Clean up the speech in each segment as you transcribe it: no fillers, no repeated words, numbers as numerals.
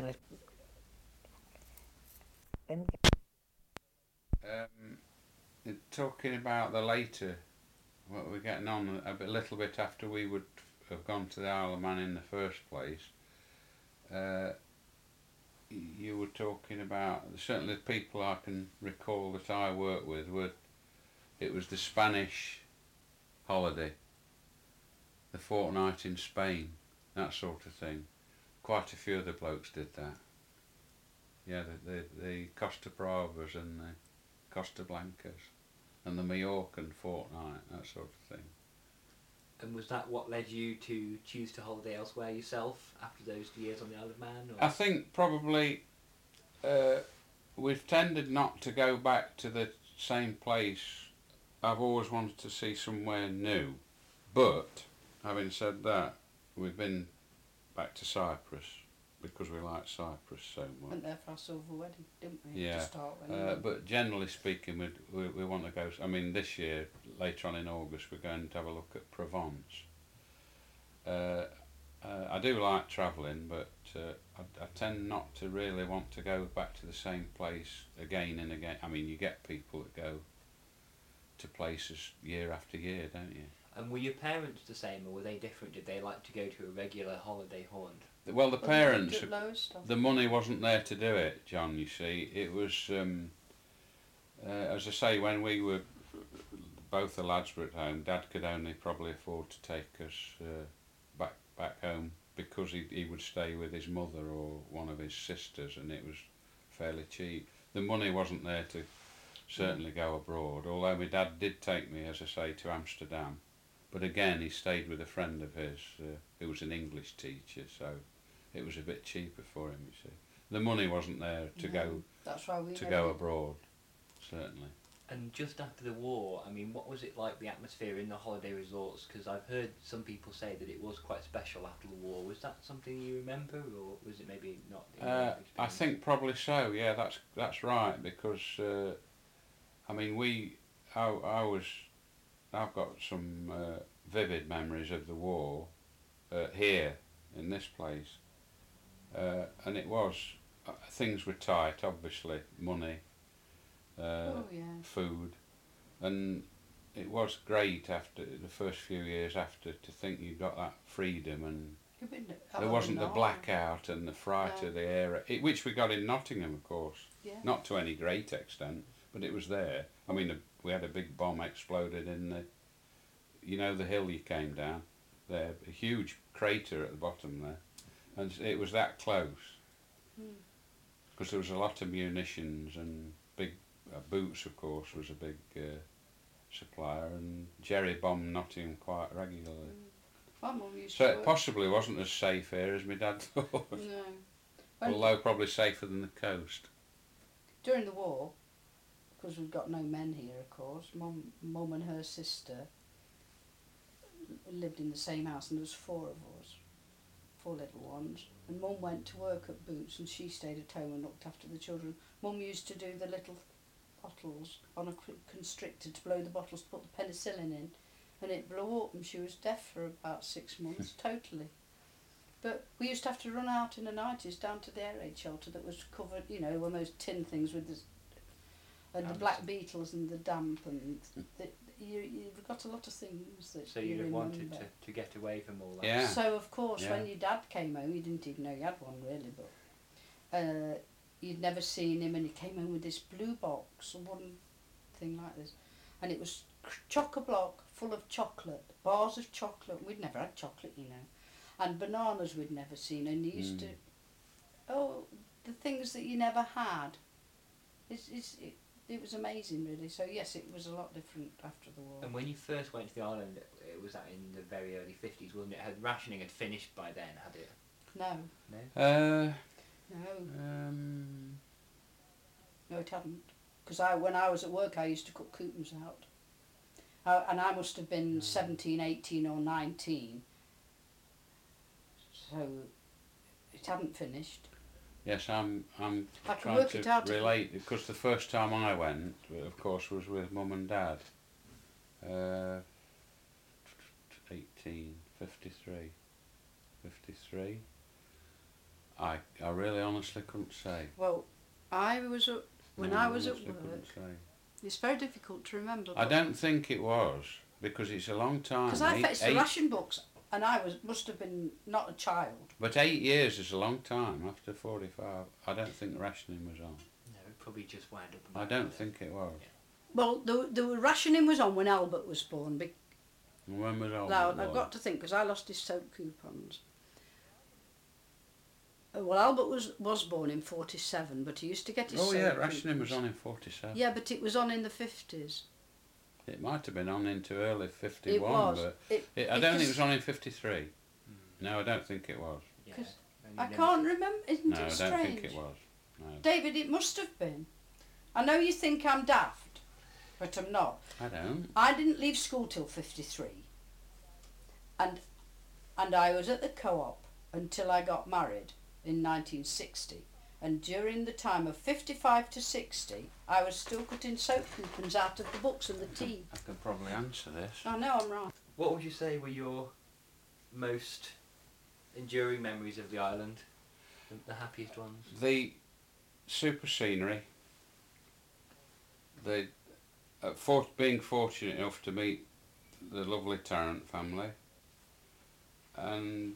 of then Talking about the later, what we're getting on little bit after we would have gone to the Isle of Man in the first place. Uh, you were talking about, certainly the people I can recall that I worked with were, it was the Spanish holiday, the fortnight in Spain, that sort of thing. Quite a few of the blokes did that. Yeah, the Costa Bravas and the Costa Blancas and the Mallorcan fortnight, that sort of thing. And was that what led you to choose to holiday elsewhere yourself after those years on the Isle of Man? Or? I think probably we've tended not to go back to the same place. I've always wanted to see somewhere new. But, having said that, we've been back to Cyprus because we like Cyprus so much. Went there for our silver wedding, didn't we? Yeah, to start with. but generally speaking, we want to go. I mean, this year, later on in August, we're going to have a look at Provence. I do like travelling, but I tend not to really want to go back to the same place again and again. I mean, you get people that go to places year after year, don't you? And were your parents the same, or were they different? Did they like to go to a regular holiday haunt? Well, the parents, Stuff. the money wasn't there to do it, John, you see. It was, as I say, when we were, both the lads were at home, Dad could only probably afford to take us back home because he would stay with his mother or one of his sisters, and it was fairly cheap. The money wasn't there to certainly go abroad, although my dad did take me, as I say, to Amsterdam. But again, he stayed with a friend of his who was an English teacher, so it was a bit cheaper for him, you see. The money wasn't there to go abroad, certainly. And just after the war, I mean, what was it like, the atmosphere in the holiday resorts? Because I've heard some people say that it was quite special after the war. Was that something you remember, or was it maybe not? I think probably so. Yeah, that's right. Because I mean, I've got some vivid memories of the war here in this place, and it was things were tight, obviously, money. Food, and it was great after the first few years after to think you got that freedom, and there wasn't the blackout and the fright of the air, which we got in Nottingham, of course, not to any great extent, but it was there. I mean, we had a big bomb exploded in the hill you came down there, a huge crater at the bottom there, and it was that close because there was a lot of munitions and big Boots, of course, was a big supplier, and Jerry bombed Nottingham quite regularly. My mum used so to it possibly wasn't as safe here as my dad thought. No. Although probably safer than the coast. During the war, because we've got no men here, of course, Mum and her sister lived in the same house, and there was 4 of us, 4 little ones. And Mum went to work at Boots, and she stayed at home and looked after the children. Mum used to do the little bottles on a constrictor to blow the bottles to put the penicillin in, and it blew up, and she was deaf for about 6 months totally. But we used to have to run out in the 90s down to the air raid shelter that was covered, one of those tin things with the black beetles and the damp, and you've got a lot of things that so you'd have wanted to get away from all that. Yeah. So of course when your dad came home, you didn't even know you had one really, but you'd never seen him, and he came home with this blue box, one thing like this, and it was chock-a-block full of chocolate, bars of chocolate. We'd never had chocolate, and bananas we'd never seen, and he used to, the things that you never had. It was amazing, really. So yes, it was a lot different after the war. And when you first went to the island, was that in the very early 50s, wasn't it? Rationing had finished by then, had it? No. No? No. No, it hadn't. Because when I was at work, I used to cook coupons out. And I must have been 17, 18 or 19. So it hadn't finished. Yes, I'm I can trying work it out to relate, because the first time I went, of course, was with Mum and Dad. 53. I really honestly couldn't say. Well, I was at, when No, I was at honestly couldn't work. say. It's very difficult to remember. I don't think it was, because it's a long time. Because I fetched the ration books, and I must have been not a child. But 8 years is a long time after 45. I don't think rationing was on. No, it probably just wound up. I don't think it was. Well, the rationing was on when Albert was born. When was Albert Now, born? I've got to think, because I lost his soap coupons. Well, Albert was born in 47, but he used to get his Oh soap yeah, coupons. rationing was on in 47. Yeah, but it was on in the 50s. It might have been on into early 51, It was. but I don't think it was on in 53. No, I don't think it was. Yeah. 'Cause And I you never can't did- remember, isn't No, it I strange? don't think it was. No, David, it must have been. I know you think I'm daft, but I'm not. I don't. I didn't leave school till 53. And I was at the co-op until I got married in 1960. And during the time of 55 to 60, I was still cutting soap coupons out of the books and the tea. I could probably answer this. I know I'm right. What would you say were your most enduring memories of the island? The happiest ones? The super scenery. Being fortunate enough to meet the lovely Tarrant family, and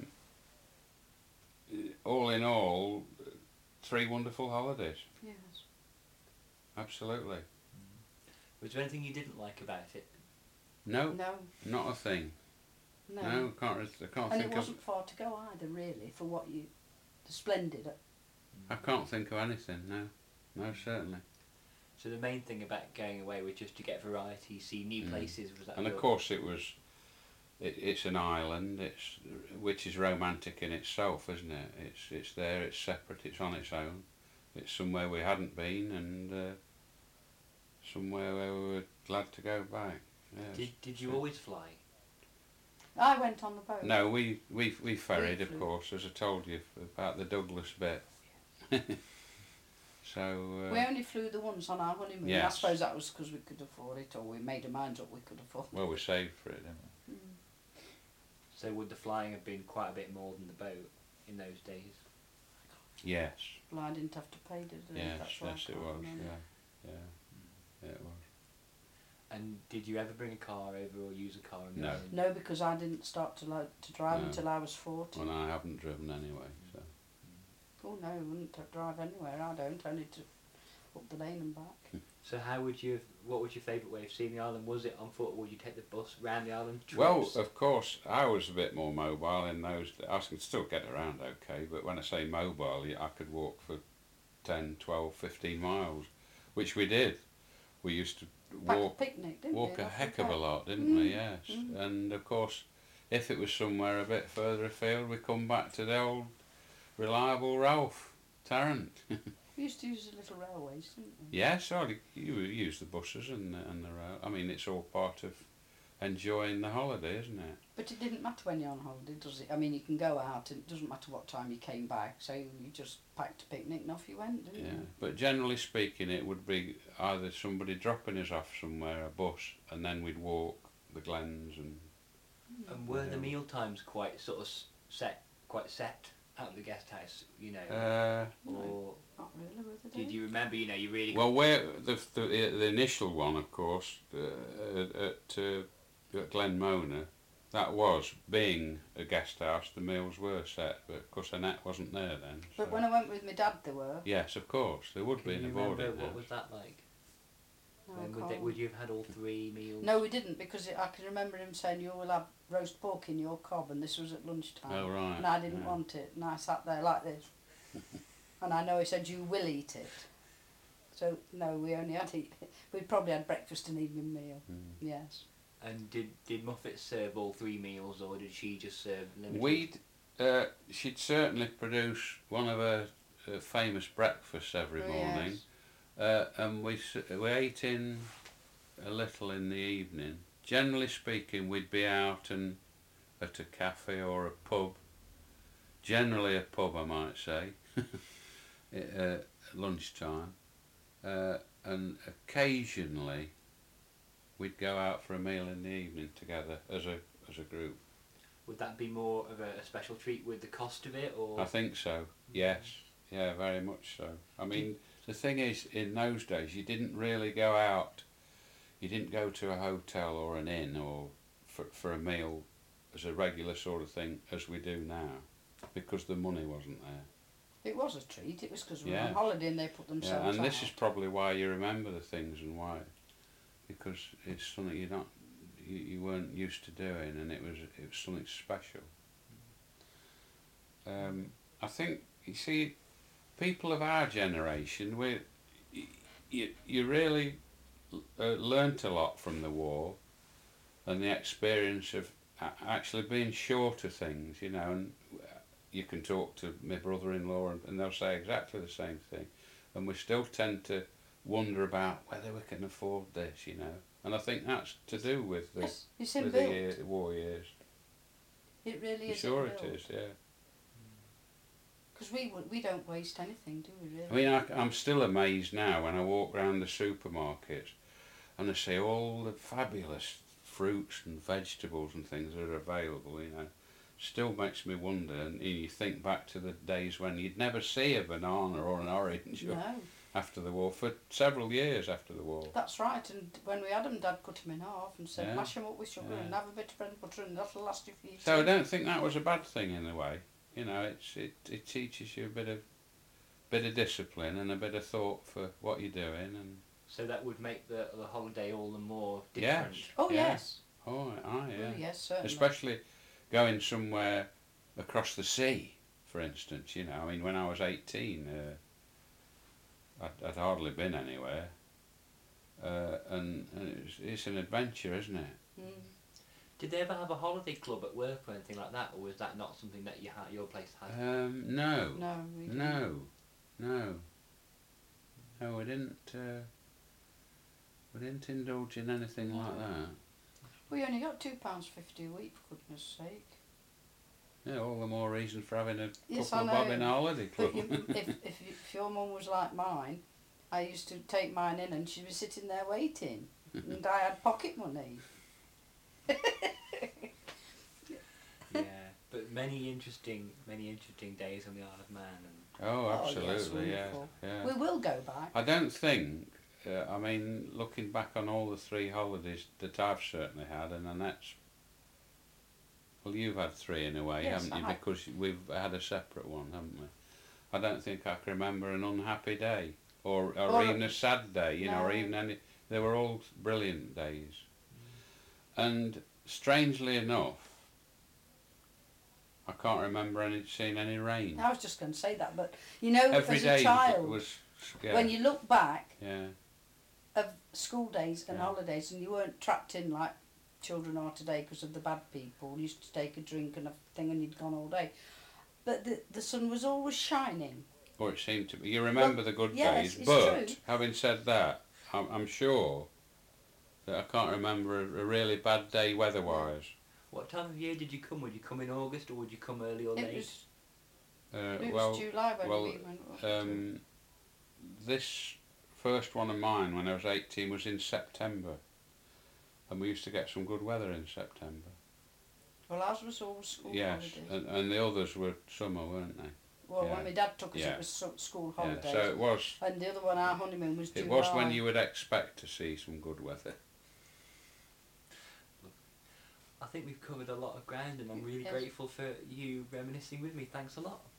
all in all, 3 wonderful holidays. Yes. Absolutely. Was there anything you didn't like about it? No, No, not a thing. no. No, I can't And think it wasn't far to go either, really, for what the splendid. I can't think of anything. No, certainly. So the main thing about going away was just to get variety, see new places. Was that? And of course, it's an island. Which is romantic in itself, isn't it? It's there. It's separate. It's on its own. It's somewhere we hadn't been, and somewhere where we were glad to go back. Yes. Did you always fly? I went on the boat. No, we ferried, We of flew. course, as I told you about the Douglas bit. So. We only flew the once on our honeymoon. I Yes. suppose that was because we could afford it, or we made our minds up we could afford it. Well, we saved for it, didn't we? So would the flying have been quite a bit more than the boat in those days? Yes. Well, I didn't have to pay, did I? Yes. That's why I Yes, it can't was. remember. Yeah. It was. And did you ever bring a car over or use a car on the No. island? No, because I didn't start to drive No. until I was 40. Well, I haven't driven anyway, so. Oh no, I wouldn't drive anywhere. I don't. Only to up the lane and back. So what was your favourite way of seeing the island? Was it on foot or would you take the bus round the island? Well, Trips? of course, I was a bit more mobile in those. I could still get around okay, but when I say mobile, I could walk for 10, 12, 15 miles, which we did. We used to Back walk to picnic, didn't walk we? a Off the heck of a back. lot, didn't we? Mm, Yes. mm. And of course, if it was somewhere a bit further afield, we come back to the old reliable Ralph Tarrant. We used to use the little railways, didn't we? Yes, you use the buses and the rail. I mean, it's all part of enjoying the holiday, isn't it? But it didn't matter when you're on holiday, does it? I mean, you can go out and it doesn't matter what time you came back, so you just packed a picnic and off you went, didn't Yeah. you? But generally speaking, it would be either somebody dropping us off somewhere, a bus, and then we'd walk the glens and. And were the Yeah. meal times quite sort of set out of the guest house, you know? Or Not really, were they? did you remember, you really... Well, where the initial one, of course, at Glen Mona, that was being a guest house. The meals were set, but of course Annette wasn't there then. But so- when I went with my dad, there were. Yes, of course, there would Can be in you a boarding remember what house. was that like? No, I When can't. would you have had all 3 meals? No, we didn't, because I can remember him saying, you will have roast pork in your cob, and this was at lunchtime. Oh right. And I didn't yeah. want it, and I sat there like this. And I know he said, you will eat it. So, no, we only had we probably had breakfast and evening meal, yes. And did Muffet serve all 3 meals, or did she just serve limited? She'd certainly produce one of her famous breakfasts every Oh, morning, and we ate in a little in the evening. Generally speaking, we'd be out and at a cafe or a pub. Generally a pub, I might say, at lunchtime, and occasionally we'd go out for a meal in the evening together as a group. would that be more of a special treat with the cost of it, or? I think so. Yes. Yeah, very much so. I mean, the thing is, in those days, you didn't really go out. You didn't go to a hotel or an inn or for a meal as a regular sort of thing as we do now, because the money wasn't there. It was a treat. It was because we were Yeah. on holiday and they put Yeah, themselves and this out. is probably why you remember the things and why, because it's something you weren't used to doing, and it was something special. I think, you see, people of our generation, you really learnt a lot from the war, and the experience of actually being sure to things, you know. And you can talk to my brother-in-law, and they'll say exactly the same thing, and we still tend to wonder about whether we can afford this, you know. And I think that's to do with the Yes, it's with inbuilt. the war years. It really is. Sure, it is. Yeah. Because we don't waste anything, do we? Really? I mean, I'm still amazed now when I walk around the supermarkets and I see all the fabulous fruits and vegetables and things that are available, you know. Still makes me wonder, and you think back to the days when you'd never see a banana or an orange No, after the war, for several years after the war. that's right. And when we had them, Dad cut them in half and said, Yeah. mash them up with sugar Yeah. and have a bit of bread and butter, and that'll last you for your So I tea. don't think that was a bad thing in a way. You know, it teaches you a bit of discipline and a bit of thought for what you're doing, and So that would make the holiday all the more different. yes, Oh yeah. yes. Oh, yeah. Oh yes, certainly. Especially going somewhere across the sea, for instance. You know, I mean, when I was 18, I'd hardly been anywhere, and it's an adventure, isn't it? Mm. Did they ever have a holiday club at work or anything like that, or was that not something that your place had? No, No, we didn't. no, we didn't. We didn't indulge in anything like that. We only got £2.50 a week, for goodness sake. Yeah, all the more reason for having a Yes, couple I of bob know. in a holiday club. But if your mum was like mine, I used to take mine in and she was sitting there waiting, and I had pocket money. Yeah, but many interesting days on the Isle of Man. And Oh, Oh, yes, absolutely, yeah, wonderful. yeah. We will go back. I don't think. I mean, looking back on all the 3 holidays that I've certainly had, and Annette's. Well, you've had 3 in a way, Yes, haven't you? I have. Because we've had a separate one, haven't we? I don't think I can remember an unhappy day, or even a sad day, you know, or No. even any. They were all brilliant days. And strangely enough, I can't remember seeing any rain. I was just going to say that, but you know, Every as day a child, was. Yeah, when you look back yeah, of school days and Yeah. holidays, and you weren't trapped in like children are today because of the bad people, you used to take a drink and a thing and you'd gone all day. But the sun was always shining. or it seemed to be. You remember the good yes, days, it's but true. having said that, I'm sure that I can't remember a really bad day weather-wise. what time of year did you come? Would you come in August or would you come early or It late? was, Uh, it well, was July when well, we went. wasn't it? this first one of mine when I was 18 was in September, and we used to get some good weather in September. Well, ours was always school Yes, holidays. and the others were summer, weren't they? Well, yeah. when my dad took us, Yeah. it was school Yeah, holidays. so it was. And the other one, our honeymoon, was July. It was when you would expect to see some good weather. I think we've covered a lot of ground, and I'm really Yes. grateful for you reminiscing with me. Thanks a lot.